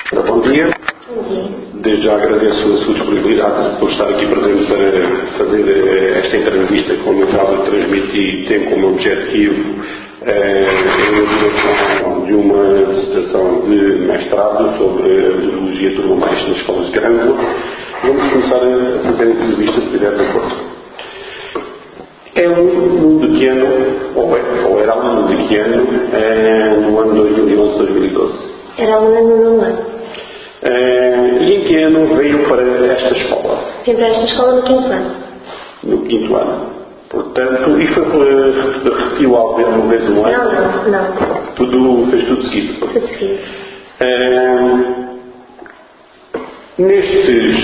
Bom dia. Bom dia. Desde já agradeço a sua disponibilidade por estar aqui presente para fazer esta entrevista que, como eu estava a transmitir, tem como objetivo a elaboração de uma dissertação de mestrado sobre a metodologia turma-mais nas escolas de Grândola. Vamos começar a fazer a entrevista, se estiver de acordo. É um aluno de que ano, ou era aluno de que ano, no ano 2011-2012? Era aluna no nono ano. E em que ano veio para esta escola? Vim para esta escola no quinto ano. No quinto ano. Portanto, e repetiu alguma vez no ano? Não. Fez tudo seguido? Tudo seguido. Nestes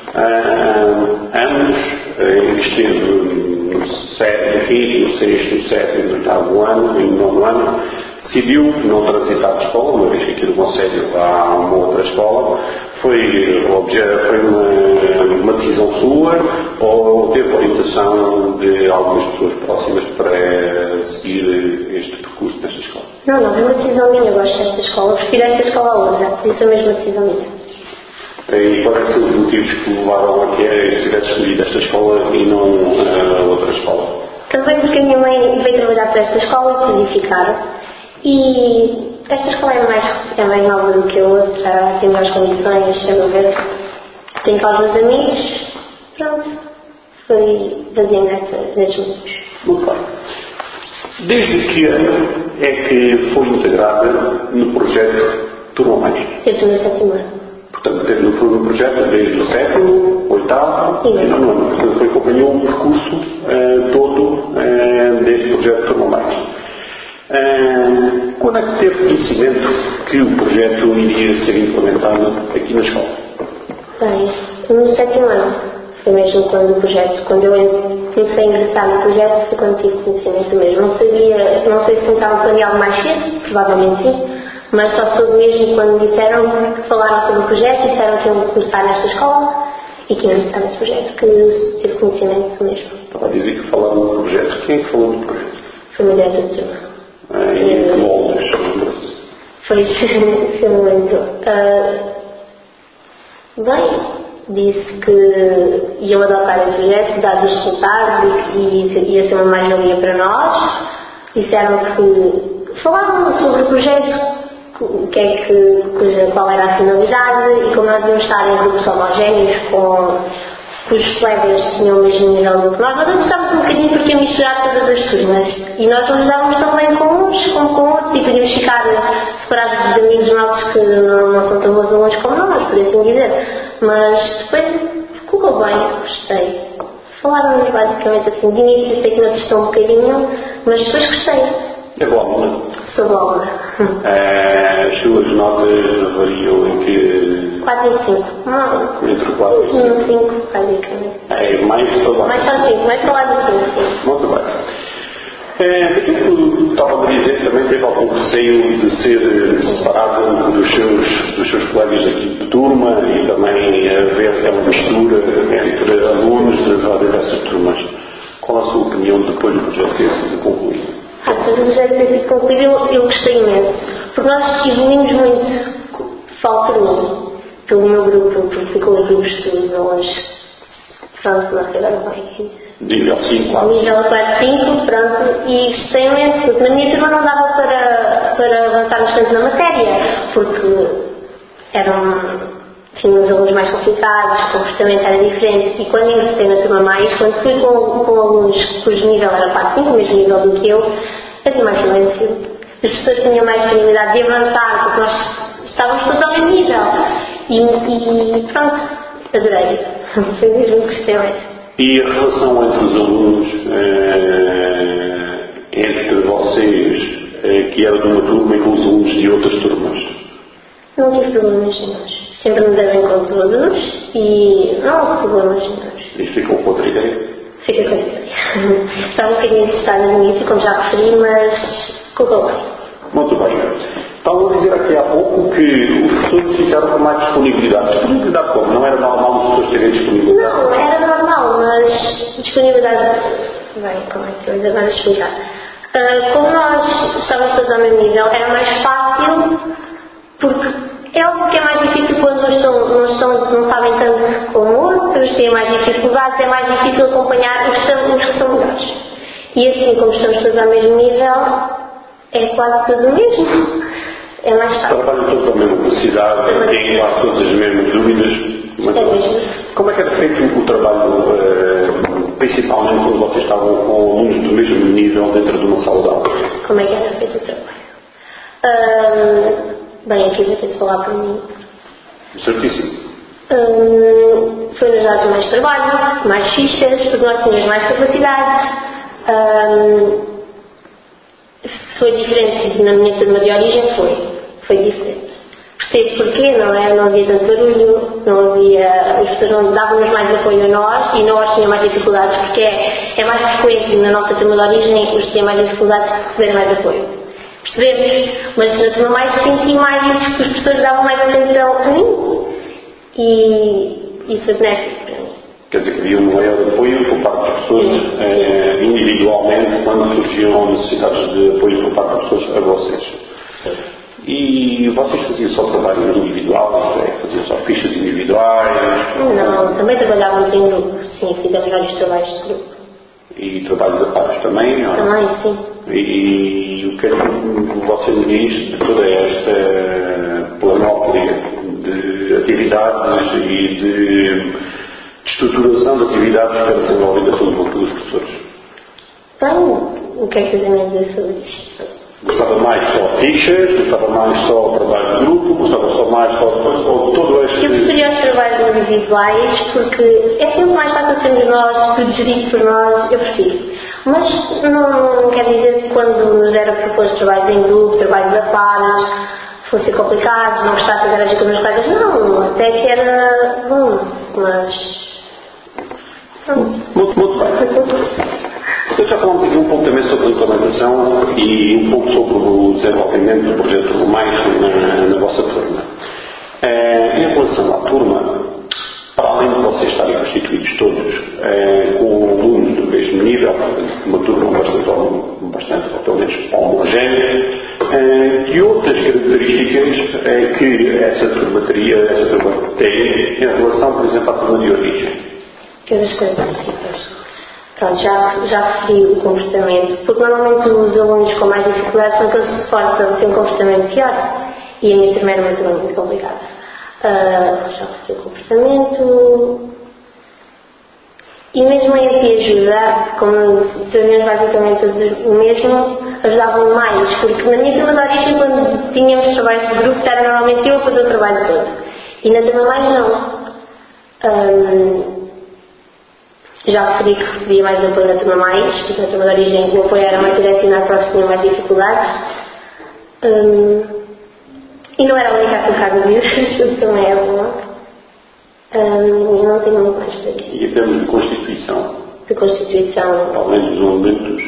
anos em que esteve no quinto, no sexto, no sétimo, no oitavo ano e no nono ano, decidiu não transitar de escola, uma vez que aqui no Conselho há uma outra escola. Foi uma decisão sua ou teve orientação de algumas pessoas próximas para seguir este percurso nesta escola? Não, é uma decisão minha. Eu gosto desta escola. Prefiro esta escola a outra. Por isso é mesmo uma decisão minha. E quais são os motivos que levaram a que tivesse escolhido esta escola e não a outra escola? Também porque a minha mãe veio trabalhar para esta escola e decidi ficar. E esta escola é mais nova do que a outra, tem melhores condições, a meu ver. Tenho cá os meus amigos. Pronto. Foi baseado nestes motivos. Muito bem. Desde que ano é que foi integrada no projeto Turma Mais? Desde o meu sétimo ano. Portanto, teve no projeto desde o sétimo, oitavo e nono ano. Portanto, acompanhou o percurso todo deste projeto Turma Mais. Quando é que teve conhecimento que o projeto iria ser implementado aqui na escola? Bem, no sétimo ano. Foi mesmo quando eu comecei a ingressar no projeto, foi quando tive conhecimento mesmo. Não sei se tentavam planear algo mais cedo, provavelmente sim, mas só soube mesmo quando falaram sobre o projeto, disseram que iam começar nesta escola e que iam estar neste projeto, que tive conhecimento mesmo. Estava a dizer que falaram do projeto. Quem é que falou do projeto? Foi uma diretora de turma. E em que moldes? Foi se eu me lembro. Bem, disse que iam adotar esse projeto, dados os resultados e ia ser uma mais-valia para nós. Disseram que falavam sobre o projeto, qual era a finalidade e como nós devíamos estar em grupos homogéneos que os colegas tinham o mesmo nível do que nós. Nós ajustávamos um bocadinho porque ia misturar todas as turmas e nós não nos dávamos tão bem com uns como com outros e podíamos ficar separados de amigos nossos que não são tão bons alunos como nós, por assim dizer. Mas depois correu bem, gostei. Falaram-nos basicamente assim, de início sei que me assustou um bocadinho, mas depois gostei. É boa aluna? Sou boa aluna. As suas notas variam em que... 4 e 5. Entre 4 e 5? 5, basicamente. É mais para lá? Mais para 5, mais para lá do 5, sim. Muito bem. Aquilo que estava a dizer, também teve algum receio de ser separado dos seus colegas aqui de turma e também haver aquela mistura entre alunos de diversas turmas. Qual a sua opinião depois do projeto ter sido concluído? Depois do projeto ter sido concluído, eu gostei imenso. Porque nós evoluímos muito, falo por mim, pelo meu grupo, porque ficou em grupos de alunos. Pronto, não sei agora bem. Nível 5, 4. Nível 4, 5, pronto. E gostei imenso, porque na minha turma não dava para avançarmos tanto na matéria, porque tínhamos alunos mais complicados, o comportamento era diferente. E quando ingressei na turma mais, quando fui com alunos cujo nível era 4, 5, o mesmo nível do que eu, havia mais silêncio. As pessoas tinham mais disponibilidade de avançar, porque nós estávamos todos ao mesmo nível. E pronto, adorei. Foi mesmo que gostei mais. E a relação entre os alunos, entre vocês, que eram de uma turma e com os alunos de outras turmas? Não tive problemas nenhums. Sempre me devem com todos e não houve problemas nenhums. E ficam com outra ideia? Fica com a ideia. Estava um bocadinho assustada no início, como já referi, mas correu bem. Muito bem. Estava a dizer aqui há pouco que os professores ficaram com mais disponibilidade. Disponibilidade como? Não era normal os professores terem disponibilidade? Não, era normal, mas disponibilidade... Bem, como é que eu vou agora explicar? Como nós estávamos todos ao mesmo nível, era mais fácil, porque é algo que é mais difícil não sabem tanto como outros, têm mais dificuldades, é mais difícil acompanhar os que são melhores. E assim, como estamos todos ao mesmo nível, é quase tudo o mesmo. É mais fácil. Trabalham todos à mesma velocidade, têm quase todas as mesmas dúvidas. É mesmo. Como é que era feito o trabalho, principalmente quando vocês estavam com alunos do mesmo nível dentro de uma sala de aula? Como é que era feito o trabalho? Bem, aqui vou ter de falar por mim. Certíssimo. Foi-nos dado mais trabalho, mais fichas, porque nós tínhamos mais capacidades. Foi diferente na minha turma de origem, foi diferente. Percebo porquê, não é? Não havia tanto barulho, não havia, os professores não davam-nos mais apoio a nós e nós tínhamos mais dificuldades, porque é mais frequente na nossa turma de origem os que têm mais dificuldades de receber mais apoio. Percebemos? Mas na turma mais senti mais que os professores davam mais atenção a mim e foi benéfico para mim. Quer dizer que havia um maior apoio por parte dos professores individualmente quando surgiam necessidades de apoio por parte dos professores a vocês. Sim. E vocês faziam só trabalho individual, faziam só fichas individuais? Não, também trabalhávamos em grupo, sim, fizemos vários trabalhos de grupo. E trabalhos a pares também? Não? Também, sim. E o que é que você me diz de toda esta planóplia de atividades e de estruturação de atividades que era desenvolvida pelos professores? Então, o que é que eu dizer sobre isto? Gostava mais só fichas, gostava mais só trabalho de grupo, gostava só mais só ou todo este... Eu preferia os trabalhos individuais porque é sempre mais fácil sermos nós, tudo gerido por nós, eu prefiro. Mas não quer dizer que quando nos era proposto trabalhos em grupo, trabalhos a pares, fosse complicado, não gostasse de interagir com os meus colegas, não, até que era bom, mas... Muito bem. Portanto, já falamos aqui um pouco também sobre a implementação e um pouco sobre o desenvolvimento do projeto mais na vossa turma. Em relação à turma, para além de vocês estarem constituídos todos com alunos do mesmo nível, uma turma bastante ou pelo menos homogénea, que outras características que essa turma tem em relação, por exemplo, à turma de origem? Que das características? Pronto, já referi o comportamento, porque normalmente os alunos com mais dificuldades são aqueles que se esforçam ter um comportamento pior, e a minha turma era uma turma muito complicada. Já referi o comportamento, e mesmo em ajuda, como sabemos basicamente todos o mesmo, ajudavam mais, porque na minha turma de origem, quando tínhamos trabalhos de grupo, era normalmente eu a fazer o trabalho todo, e na turma mais não. Já referi que recebia mais apoio na turma mais, porque na turma de origem o apoio era mais direcionado para os que tinham mais dificuldades. E não era a única a colocar dúvidas, isso também é bom. Eu não tenho muito mais para aqui. E em termos de Constituição? De Constituição. Além dos elementos,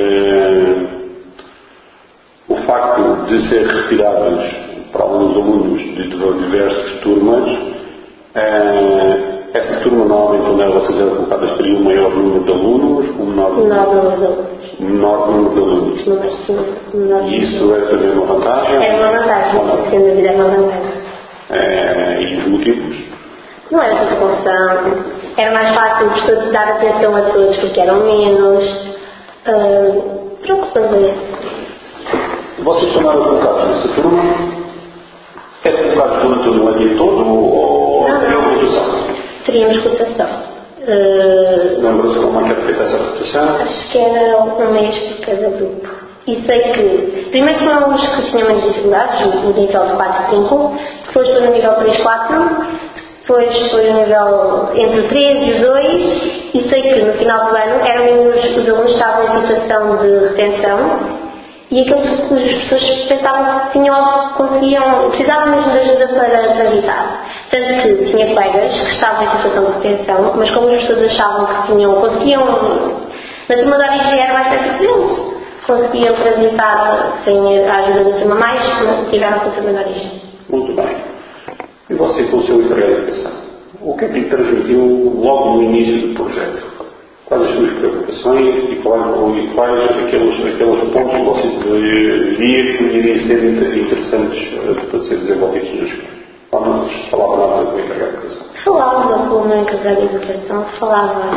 o facto de ser retirados para alguns alunos de diversas turmas, essa turma normalmente onde vocês eram colocadas teria um maior número de alunos, um menor número de alunos. E isso é também uma vantagem? É uma vantagem, sem dúvida é uma vantagem. E os motivos? Não era tanta confusão, era mais fácil o professor dar atenção a todos porque eram menos. Pronto, também. Vocês tomaram colocados nessa turma? É colocados durante o ano todo ou teriam rotação? Teríamos rotação. Lembra-se como é que era feita essa rotação? Acho que era um mês por cada grupo. E sei que, primeiro foram os que tinham mais dificuldades, no nível de 4 e 5, depois foi no nível 3 4, depois foi no nível entre o 3 e o 2, e sei que no final do ano eram menos os alunos que estavam em situação de retenção, e aqueles que os professores pensavam que conseguiam, precisavam mesmo de ajuda para evitar. Tanto que tinha colegas que estavam em situação de retenção, mas como os professores achavam que conseguiam, na turma de origem era mais fácil para eles, conseguiam transitar sem a ajuda da turma mais, tiveram-se a turma de origem. Muito bem. E você, com o seu emprego de educação, o que é que lhe transmitiu logo no início do projeto? Quais as suas preocupações e quais aqueles pontos que você diria que poderiam ser interessantes para ser desenvolvidos no escola? Ou não se falava nada com o encarregado de educação? Falava com o meu encarregado de educação, falava.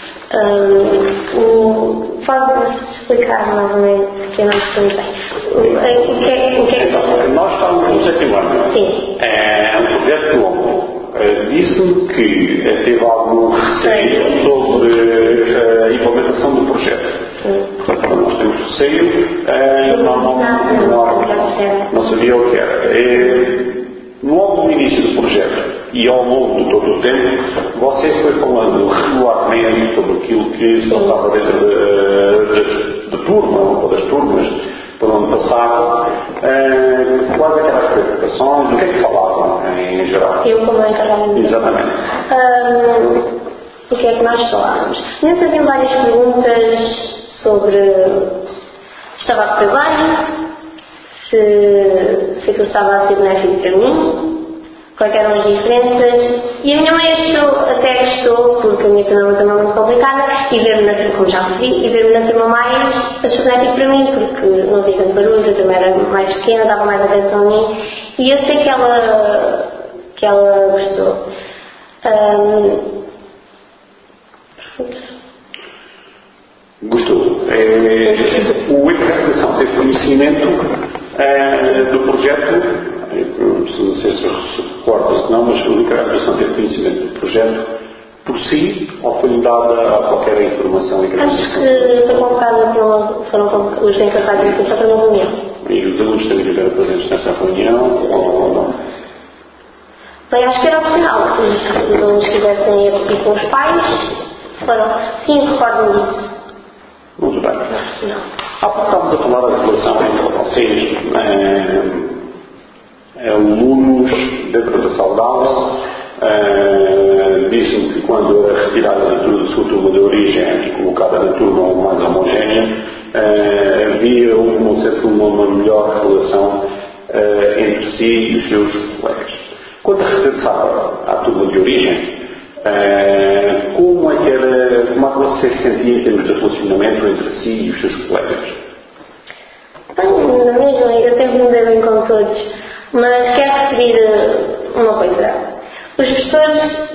Pode explicar novamente, que eu não perguntei. O que é então, nós estávamos no sétimo ano, não é? Sim. É um projeto novo. Disse-me que teve algum receio sobre a implementação do projeto. Portanto, quando nós temos receio, não sabia o que era. Logo no início do projeto e ao longo de todo o tempo, você foi falando regularmente sobre aquilo que se passava dentro da turma, ou das turmas, por onde passava, quais eram as preocupações, do que é que falavam em geral? Eu como encarregada. Exatamente. O que é que nós falávamos? Eu fazia várias perguntas sobre se estava a correr bem, se aquilo estava a ser benéfico para mim, quais eram as diferenças, e a minha mãe até gostou, porque a minha turma é uma turma muito complicada, e ver-me na turma, como já referi, e ver-me na turma mais achou benéfico para mim, porque não havia tanto barulho, eu também era mais pequena, dava mais atenção a mim, e eu sei que ela gostou. Gostou. O encarregado de educação teve conhecimento do projeto, não sei se recorda, se não, mas o encarregado de educação teve conhecimento do projeto por si, ou foi-lhe dada qualquer informação? Acho que foi convocado foram os encarregados de educação para uma reunião. E os alunos também estiveram presentes nessa reunião, ou não? Bem, acho que era opcional, que os alunos estivessem a ir com os pais, foram, sim, recordo-me disso. Muito bem. Há pouco estávamos a falar da relação entre vocês, alunos dentro da sala de aula. Disse-me que quando era retirada da sua turma de origem e colocada na turma mais homogénea, havia sempre uma melhor relação entre si e os seus colegas. Quando regressava à turma de origem, como é que você se sentia em termos de relacionamento entre si e os seus colegas? Bem, na mesma, eu sempre me dei bem com todos, mas quero referir uma coisa. Os professores,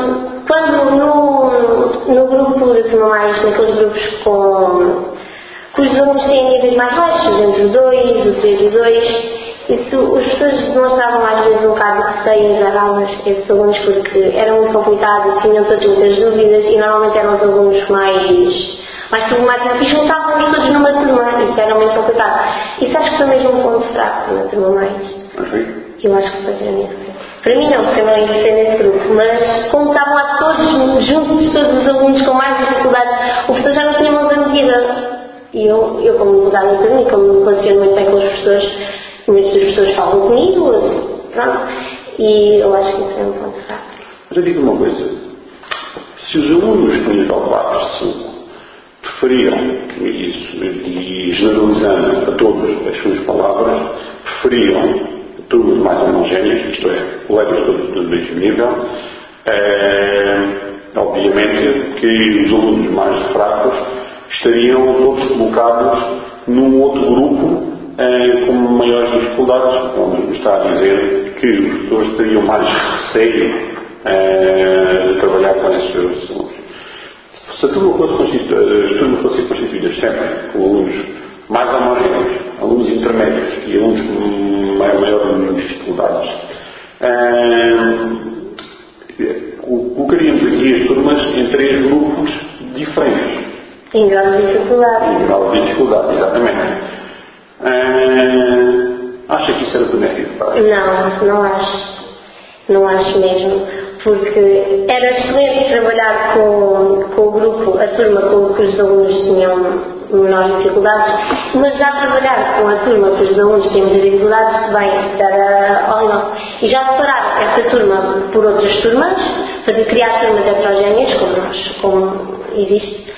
quando no grupo de turma mais, naqueles grupos que os alunos têm níveis mais baixos, entre o 2, o 3 e o 2, isso, os professores demonstravam às vezes um bocado de receio em dar aulas a esses alunos porque era muito complicado, tinham todos muitas dúvidas e normalmente eram os alunos mais problemáticos e juntavam-se todos numa turma, isso era muito complicado. Isso acho que foi mesmo um ponto fraco na turma mais. Eu acho que foi para mim. Para mim não, porque eu não existia nesse grupo, mas como estavam lá todos juntos, todos os alunos com mais dificuldades, o professor já não tinha uma medida. E eu como mudar em turma e como me relaciono muito bem com os professores, muitos dos professores falam comigo, pronto, e eu acho que isso é um ponto fraco. Mas eu digo uma coisa, se os alunos no nível 4, 5 preferiam, e generalizando a todos as suas palavras, preferiam turmas mais homogéneas, isto é, colegas todos do mesmo nível, obviamente que os alunos mais fracos estariam todos colocados num outro grupo com maiores dificuldades, onde está a dizer que os professores teriam mais receio de trabalhar com esses alunos. Se a turma fosse constituída sempre com alunos mais homogéneos, alunos intermédios e alunos com maior dificuldades, colocaríamos aqui as turmas em 3 grupos diferentes. Em grau de dificuldade. Em grau de dificuldade, exatamente. Acha que isso era benéfico para ele? Não acho. Não acho mesmo. Porque era excelente trabalhar com o grupo, a turma com que os alunos tinham menores dificuldades, mas já trabalhar com a turma que os alunos têm muitas dificuldades, bem, dar ao nível. E já separar essa turma por outras turmas, fazer criar turmas heterogéneas, como existe,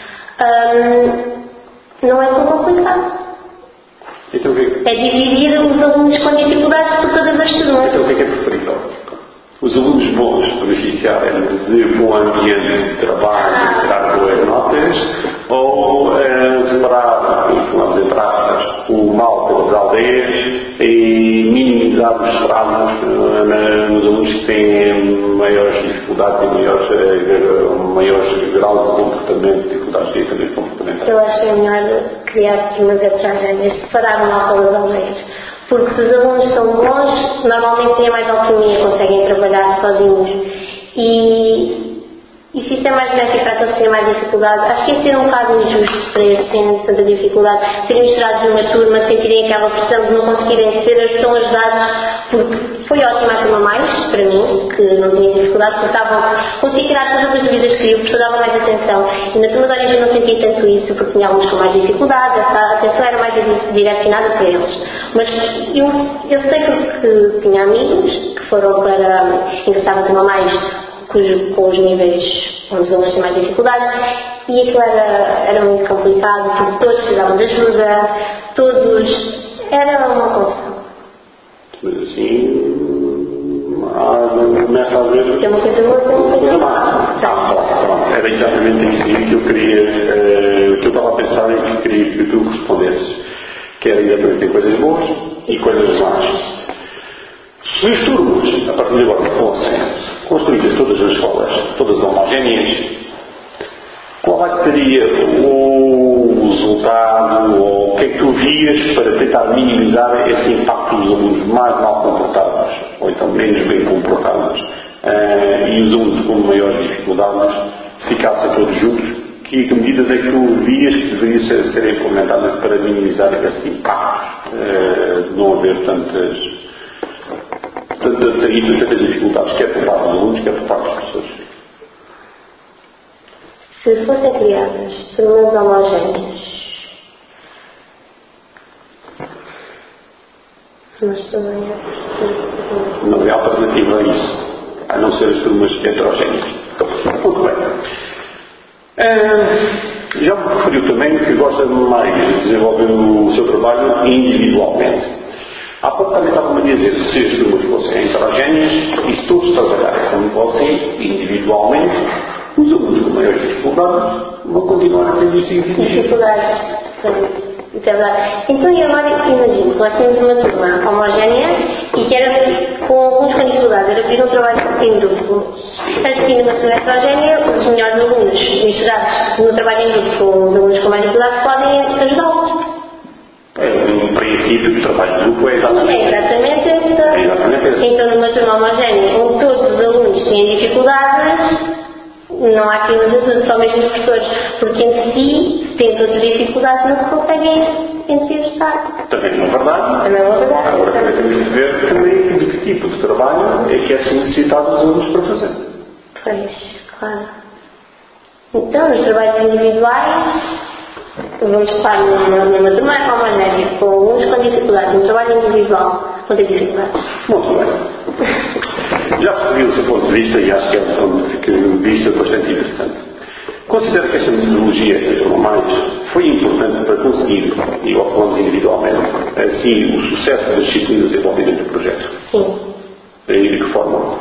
não é tão complicado. Então, é dividir os alunos com dificuldades por todas as turmas. Então o que é preferível? Os alunos bons beneficiarem de bom ambiente de trabalho, tirar boas notas, ou separar, vamos entre aspas, o mal pelas aldeias e minimizar determinados estrados nos alunos que têm maiores dificuldades e maiores graus de comportamento, dificuldades de atendimento comportamental? Eu acho que é melhor criar turmas heterogéneas, separar uma aula das aldeias. Porque se os alunos são bons, normalmente têm mais autonomia, conseguem trabalhar sozinhos. E se isso é mais benéfico para aqueles que têm mais dificuldade, acho que ia ser um bocado injusto para eles que têm tanta dificuldade, serem misturados numa turma, sentirem aquela pressão de não conseguirem ser tão ajudados, porque foi ótima a turma mais, para mim, que não tinha dificuldade, porque consegui tirar todas as dúvidas que queria, porque dava mais atenção. E na turma de origem não senti tanto isso, porque tinha alguns com mais dificuldade, a atenção era mais direcionada para eles. Mas eu sei porque tinha amigos que foram para ingressar na turma mais, com os níveis onde os alunos têm mais dificuldades, e aquilo era muito complicado, porque todos precisavam de ajuda, era uma confusão. Mas assim, começa a haver... É uma coisa boa, tem uma coisa má. Era exatamente isso que eu queria, que eu estava a pensar e que queria que tu respondesses, que era exatamente tem coisas boas e coisas más. Se os turmas, a partir de agora, fossem construídas todas as escolas, todas homogéneas, qual seria o resultado, ou o que é que tu vias para tentar minimizar esse impacto dos alunos mais mal comportados, ou então menos bem comportados, e os alunos com maiores dificuldades ficassem todos juntos? Que medidas é que tu vias que deveriam ser implementadas para minimizar esse impacto, de não haver tantas dificuldades, quer por parte dos alunos, quer por parte dos professores? Se fossem criadas turmas homogéneas, não havia alternativa a isso, a não ser as turmas heterogéneas. Muito bem. Já me referiu também que gosta mais de desenvolver o seu trabalho individualmente. Há pouco também estava-me a dizer que se as turmas fossem heterogéneas e se todos trabalharem como você, individualmente, os alunos com maiores dificuldades vão continuar a ter dificuldades. Então, e agora imagino que nós temos uma turma homogénea e que era com alguns com dificuldades, era pedir um trabalho em grupo. Portanto, tinha uma turma heterogénea, os melhores alunos misturados no trabalho em grupo com os alunos com mais dificuldades podem ajudá-los. No princípio, o trabalho de grupo é exatamente esse. Então, numa turma homogénea, onde todos os alunos têm dificuldades, não há aqui uma ajuda, só mesmo os professores, porque em si, se têm todas as dificuldades, não se conseguem em si ajudar. Também não é verdade. Agora também temos de ver também de que tipo de trabalho é que é solicitado aos alunos para fazer. Pois, claro. Então, nos trabalhos individuais, vamos falar numa turma homogénea, com alunos com dificuldades, no trabalho individual, com dificuldades. Muito bem. Já percebi o seu ponto de vista e acho que é um ponto de vista bastante interessante. Considero que esta metodologia foi importante para conseguir, e ao falamos individualmente, assim, o sucesso das disciplinas envolvidas no projeto. Sim. E de que forma?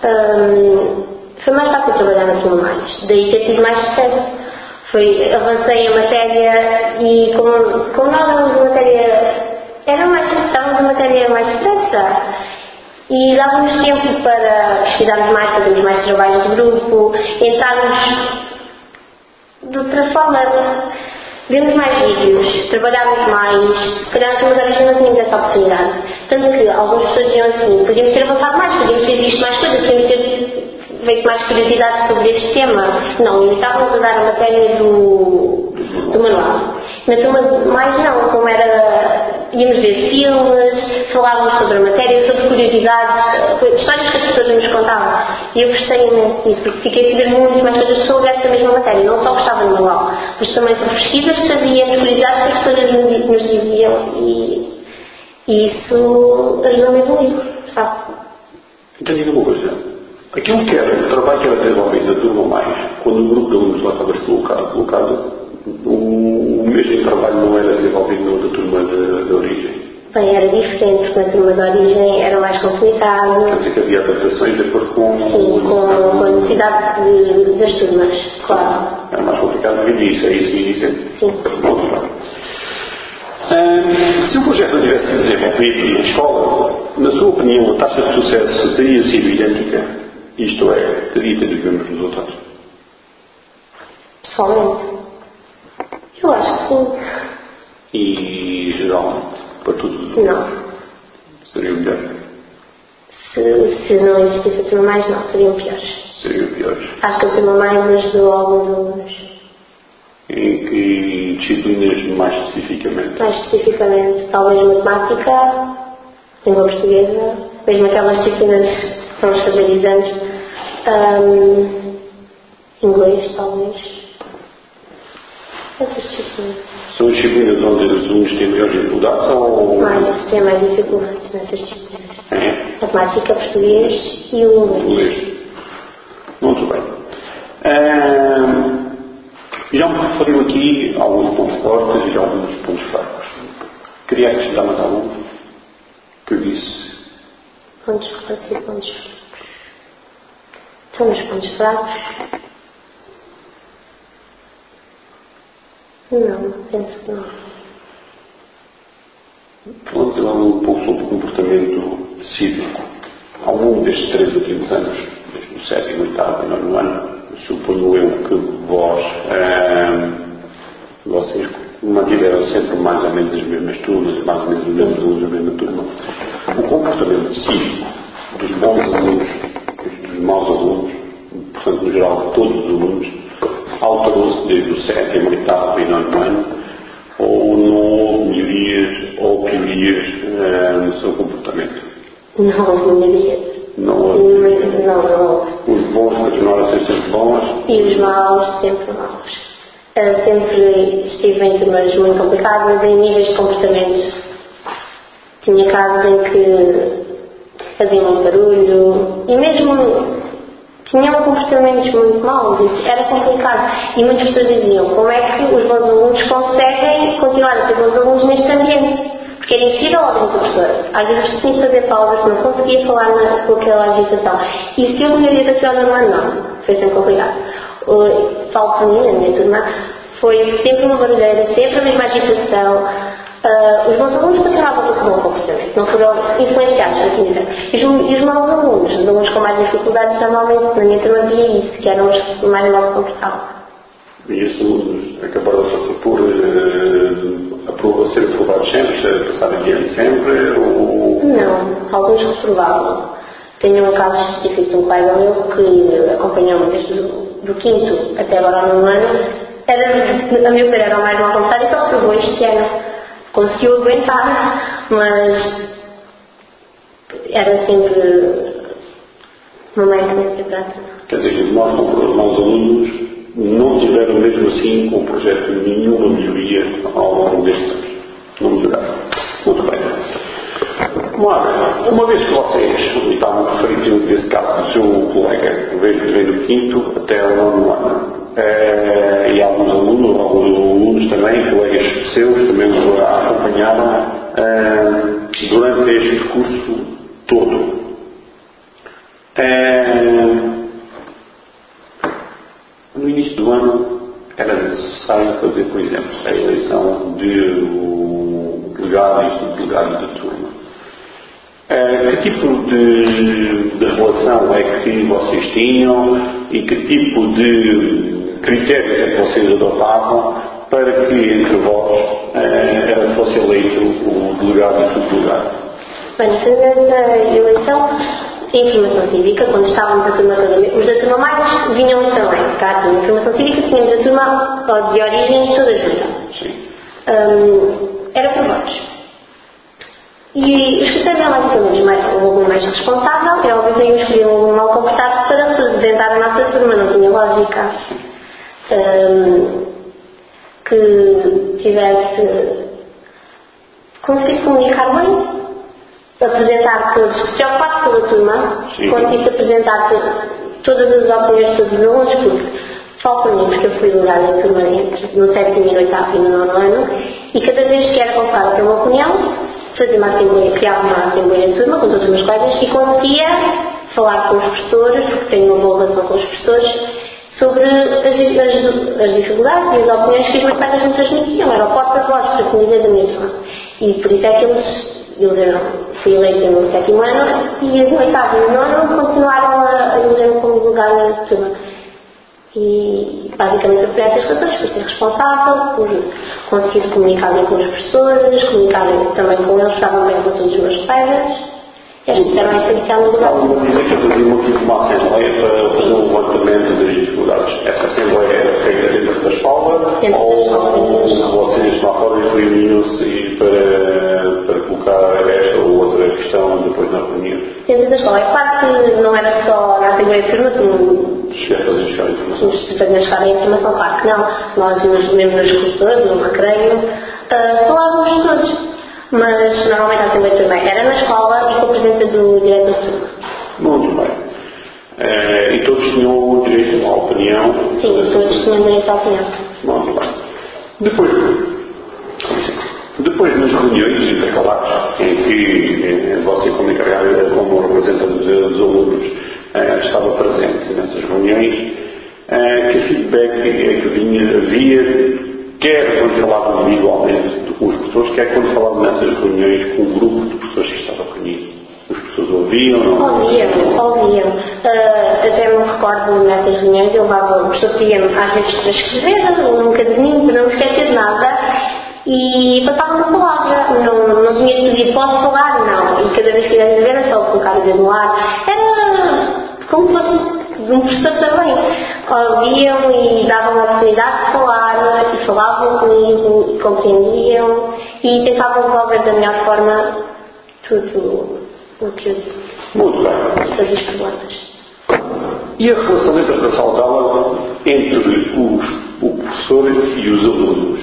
Foi mais fácil trabalhar na turma mais, daí ter tido mais sucesso. Avancei a matéria e como nós dávamos a matéria, estávamos a matéria mais depressa e dávamos tempo para pesquisarmos mais, fazermos mais trabalhos de grupo, entrarmos de outra forma, vemos mais vídeos, trabalhámos mais, se calhar na turma de origem não tínhamos essa oportunidade. Tanto que alguns pessoas diziam assim, podíamos ter avançado mais, podíamos ter visto mais coisas, podíamos ter feito mais curiosidades sobre este tema. Não, limitávamos a dar a matéria do manual. Na turma mais não, como era, íamos ver filmes, falávamos sobre a matéria, sobre curiosidades, histórias que as pessoas nos contavam. E eu gostei imenso disso, porque fiquei a saber muitas mais coisas sobre essa mesma matéria. Não só gostava do manual, mas também sobre pesquisas que fazíamos, curiosidades que as pessoas nos diziam, e isso ajudou-me a evoluir, de facto. Então diga uma coisa. Aquilo que era o trabalho que era desenvolvido na turma mais, quando o grupo de alunos lá estava colocado, o mesmo trabalho não era desenvolvido na turma de origem? Bem, era diferente, porque na turma de origem era mais complicado. Quer dizer que havia adaptações de acordo com... Sim, com a necessidade das turmas, claro. Era mais complicado do que isso, é isso que dizem? Sim. Muito bem. Se o projeto não tivesse sido desenvolvido na escola, na sua opinião, a taxa de sucesso teria sido idêntica? Isto é, teria tido os mesmos resultados? Pessoalmente, eu acho que sim. E geralmente, para todos os Não. Seria melhor? Se não existisse a turma mais, não, seriam piores. Seriam piores. Acho que a turma mais ajudou alguns alunos. Em que disciplinas mais especificamente? Mais especificamente, talvez matemática, língua portuguesa, mesmo aquelas disciplinas que são estabilizantes, inglês, talvez. Essas disciplinas. São disciplinas onde os alunos têm maiores dificuldades ou... Mais, têm mais dificuldades nessas disciplinas. É. Matemática, português e o inglês. Muito bem. Já me referiu aqui alguns pontos fortes e alguns pontos fracos. Queria acrescentar mais algum que eu disse. Pontos fortes e pontos fracos. São os pontos fracos? Não, penso que não. Vamos falar um pouco sobre o comportamento cívico. Ao longo destes 3 últimos anos, desde o 7º, 8º e 9º ano, suponho eu que vocês mantiveram sempre mais ou menos as mesmas turmas, mais ou menos os mesmos alunos da mesma turma. O comportamento cívico dos bons alunos e dos maus alunos, portanto, no geral, de todos os alunos, alterou-se desde o 7º, 8º e 9º ano, ou não houve melhorias ou piorias no seu comportamento? Não houve melhorias. Não houve. Não. Os bons continuaram a ser sempre bons? E os maus, sempre maus. Sempre estive em turmas muito complicadas, em níveis de comportamentos. Tinha casos em que faziam muito barulho e mesmo tinham comportamentos muito maus. Isso era complicado. E muitas pessoas diziam: como é que os bons alunos conseguem continuar a ser bons alunos neste ambiente? Porque era impossível ouvir o professor. Às vezes tinha que fazer pausas, não conseguia falar com aquela agitação. E se eu melhoria da pior no ano, não. Foi sempre complicado. Falo por mim, a minha turma, foi sempre uma barulheira, sempre a mesma agitação. Os bons alunos continuavam com o seu bom comportamento, não foram influenciados, assim dizer. E os maus alunos, os alunos com mais dificuldades, normalmente na minha turma havia isso, que eram os mais mal se comportavam. E esses alunos acabaram-se por ser aprovados sempre, passarem de ano sempre? Ou... Não, alguns reprovavam. Tenho um caso específico de um colega meu que acompanhou-me desde do 5º até agora no 9º ano. A meu ver era o mais mal comportado e só reprovou este ano. Conseguiu aguentar, mas era sempre uma má influência para a turma. Quer dizer que os maus alunos não tiveram mesmo assim com o projeto nenhuma melhoria ao longo destes anos. Não melhoraram. Muito bem. Uma vez que vocês estavam referindo desse caso do seu colega, vem do 5º até o 9º ano, e alguns alunos também, colegas seus, também o acompanharam durante este percurso todo. No início do ano era necessário fazer, por exemplo, a eleição de delegado e subdelegado da turma. Que tipo de relação é que vocês tinham e que tipo de critérios é que vocês adotavam para que entre vós fosse eleito o delegado e o subdelegado? Bem, fazendo a eleição em Informação Cívica, quando estávamos a turma toda, os da turma mais vinham também, cá em Informação Cívica tínhamos a turma de origem toda junta. Era por votos. E os critérios eram basicamente o aluno mais responsável, é óbvio que eu escolhi um aluno mal comportado para representar a nossa turma, não tinha lógica. Que conseguisse comunicar bem, apresentar todos, se preocupar pela turma, conseguisse apresentar todas as opiniões de todos os alunos, porque só por mim, porque eu fui delegada em turma no 7º e 8º e no 9º ano, e cada vez que era convocada para uma opinião, fazia uma assembleia, criava uma assembleia de turma com todos os meus colegas e conseguia falar com os professores, porque tenho uma boa relação com os professores, sobre as dificuldades e as opiniões que os meus pais me transmitiam. Era o porta-voz, para que me dizer da mesma. E por isso é que eu fui eleita no 7º ano e no 8º e no 9º continuaram a eleger-me como delegada de turma. E basicamente eu fui essas razões, por ser responsável, por conseguir comunicar bem com os professores, comunicar também com eles, estavam bem com todos os meus colegas. Este era o essencial no lugar. Estava a dizer que fazia uma assembleia para fazer um levantamento das dificuldades. Essa assembleia era feita dentro da escola? Ou vocês lá fora reuniam-se para colocar esta ou outra questão depois na reunião? Dentro da escola. É claro que não era só na assembleia de turma que chegar a fazer chegar a informação. Fazer chegar a informação, claro que não. Nós íamos mesmo nos corredores, no recreio, falávamos todos. Mas normalmente a assembleia de turma era na escola e com a presença do diretor de turma. Muito bem. E todos tinham direito à opinião? Sim, todos tinham direito à opinião. Muito bem. Depois nas reuniões intercalares em que você como encarregado, como representante dos alunos, estava presente nessas reuniões, que feedback é que havia, quer quando falavam individualmente com os professores, quer quando falavam nessas reuniões com o grupo de professores que estava reunido? Os professores ouviam? Não? Ouviam. Até me recordo nessas reuniões, eu levava, o professor pedia-me às vezes para escrever, um caderninho para não me esquecer de nada, e passava uma palavra, não tinha que pedir, posso falar? Não. E cada vez que ia escrever era só colocar o dedo no ar. Era como se fosse de um professor também. Ouviam e davam a oportunidade de falar, e falavam comigo, e compreendiam, e tentavam resolver da melhor forma tudo o que eu disse. Muito bem. Todos os problemas. E a relação saudável entre o professor e os alunos?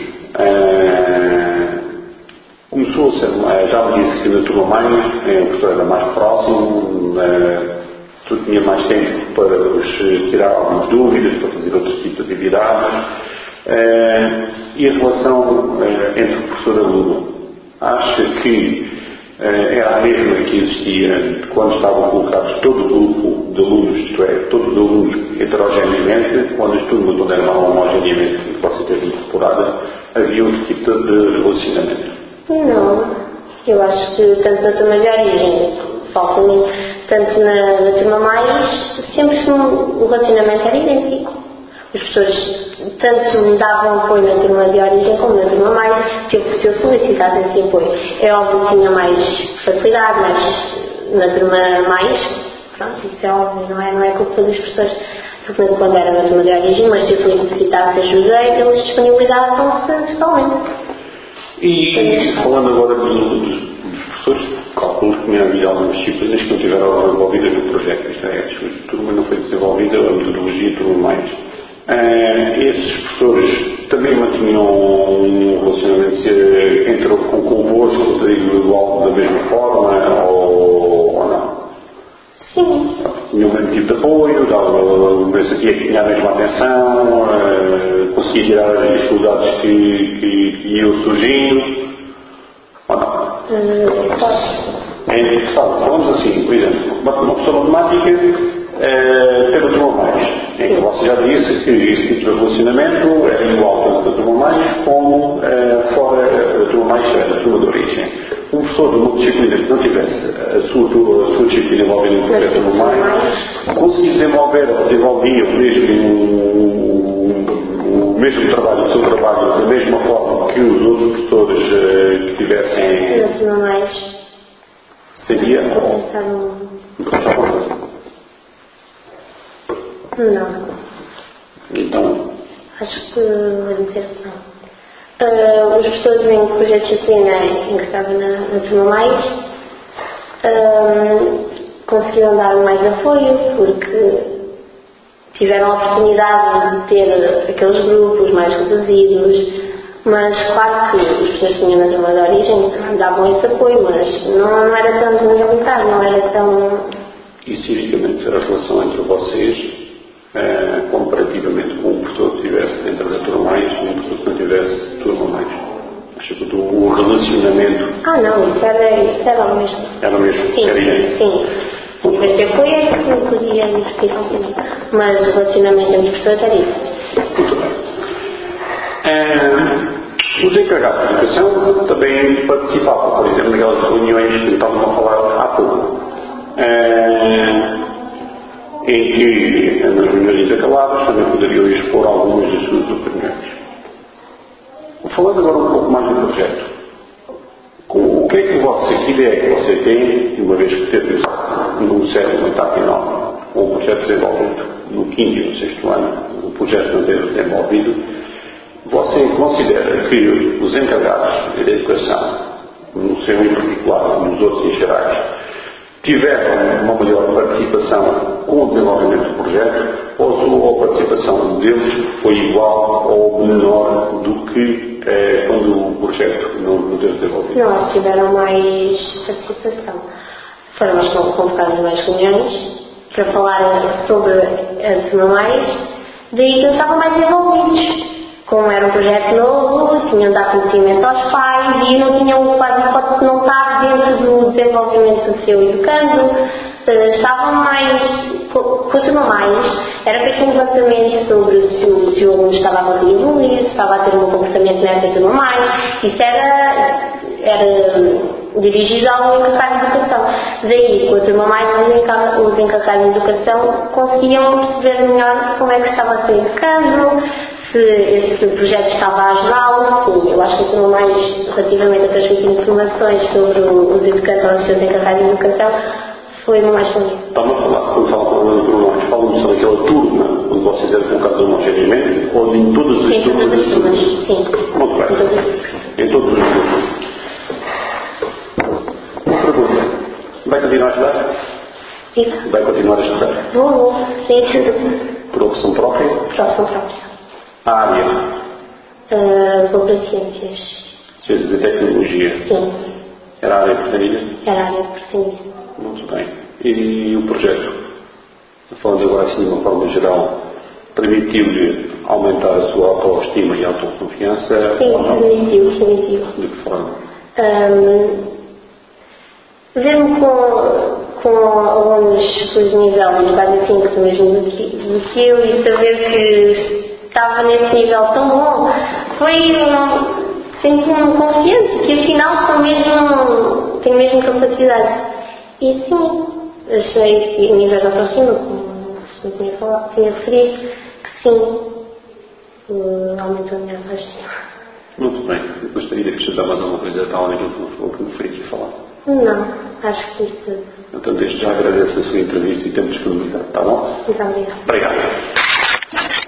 Começou a ser, já me disse que na turma mais, o professor era mais próximo, tu tinha mais tempo para vos tirar algumas dúvidas, para fazer outro tipo de atividades. E a relação entre o professor e o aluno? Acha que era a mesma que existia quando estavam colocados todo o grupo de alunos, isto é, todos os alunos heterogeneamente, quando as turmas não eram homogeneamente e possam ter incorporada, havia outro tipo de relacionamento? Não, eu acho que tanto na turma de origem, tanto na turma mais, sempre o relacionamento era idêntico. Os professores tanto me davam apoio na turma de origem como na turma mais, se eu solicitasse esse apoio. É óbvio que tinha mais facilidade, mas na turma mais, pronto, isso é óbvio, não é culpa dos professores, porque quando era na turma de origem, mas se eu solicitasse ajuda, eles disponibilizavam-se totalmente. E falando agora dos professores, calculo que tinha havido algumas disciplinas que não tiveram envolvidas no projeto, isto é, a turma não foi desenvolvida, a metodologia turma mais. Esses professores também mantinham um relacionamento convosco igual da mesma forma ou não? Sim. Tinham o mesmo tipo de apoio, tinha a mesma atenção, conseguia tirar as dificuldades que iam surgindo ou não? Falamos assim, por exemplo, uma professora de matemática pela turma mais, em que você já disse que esse tipo de relacionamento era igual tanto da turma mais como fora da turma mais, da turma de origem. Um professor de uma disciplina que não tivesse a sua disciplina envolvida no processo de turma mais, conseguia desenvolver ou desenvolvia o mesmo trabalho, o seu trabalho, da mesma forma que os outros professores que tivessem. Na turma mais. Seria? Não. Então? Acho que vou dizer que não. Os professores em cuja disciplina em que estava na turma mais conseguiram dar mais apoio porque tiveram a oportunidade de ter aqueles grupos mais reduzidos, mas claro que os professores que tinham na turma de origem davam esse apoio, mas não era tão generalizado, não era tão... E civicamente a relação entre vocês, comparativamente com um professor que estivesse dentro da turma mais e um professor que não tivesse turma mais? Acho que o relacionamento... não, isso era o mesmo. Era o mesmo? Sim, sim. A universidade foi a que podia investigar comigo, mas o relacionamento entre pessoas é diferente. Muito bem. Os encarregados de educação também participavam, por exemplo, naquelas reuniões que estávamos a falar há pouco, em que, nas reuniões intercaladas, também poderiam expor algumas das suas opiniões. Falando agora um pouco mais do projeto, o que é que ideia é que você tem, uma vez que teve no século oitavo e nono, com o projeto desenvolvido no quinto e no sexto ano, o projeto não teve desenvolvido, você considera que os encarregados da educação, no seu em particular, nos outros em gerais, tiveram uma maior participação com o desenvolvimento do projeto, ou a participação deles foi igual ou menor do que quando o projeto não teve desenvolvido? Não, eles tiveram mais participação. Foram convocadas mais reuniões para falar sobre as mamães, daí que eles estavam mais envolvidos. Como era um projeto novo, tinham dado conhecimento aos pais e não tinham quase hipótese de não estar dentro do desenvolvimento do seu educando. Estavam mais, continua mais, era feito um levantamento sobre se o aluno estava a evoluir, se estava a ter um comportamento nessa e tudo mais. Isso era dirigido ao encarregado de educação. Daí, continua mais, os encarregados de educação conseguiam perceber melhor como é que estava a ser educando, se esse projeto estava a ajudá-lo. Sim, eu acho que continua mais relativamente a transmitir informações sobre os educantes aos seus encarregados de educação. Foi mais bonito. Estava a falar, quando fala com o turma, falam só daquela turma, quando vocês eram colocados homogeneamente, ou em todas as turmas? Em todas as turmas, sim. Muito bem. Em todas as turmas. Uma pergunta. Vai continuar a estudar? Sim. Vai continuar a estudar? Vou, sim. Por opção própria? Por opção própria. A área? Vou para ciências. Ciências e tecnologia? Sim. Era a área pretendida? Era a área pretendida. Muito bem. E o projeto? Falando agora assim de uma forma geral, permitiu-lhe aumentar a sua autoestima e autoconfiança? Sim, ou não? permitiu. De que forma? Ver-me com alunos cujo nível é quase 5 do mesmo do que eu e saber que estava nesse nível tão bom, sinto-me confiante que afinal tenho mesmo capacidade. E sim, achei que o nível de autoestima, como o senhor tinha referido, que sim, aumentou a minha autoestima. Muito bem. Eu gostaria de acrescentar mais alguma coisa a tal que me foi aqui falar. Não, acho que isso. Então, desde já agradeço a sua entrevista e tempo disponibilizado. Está bom? Muito obrigada. Obrigado.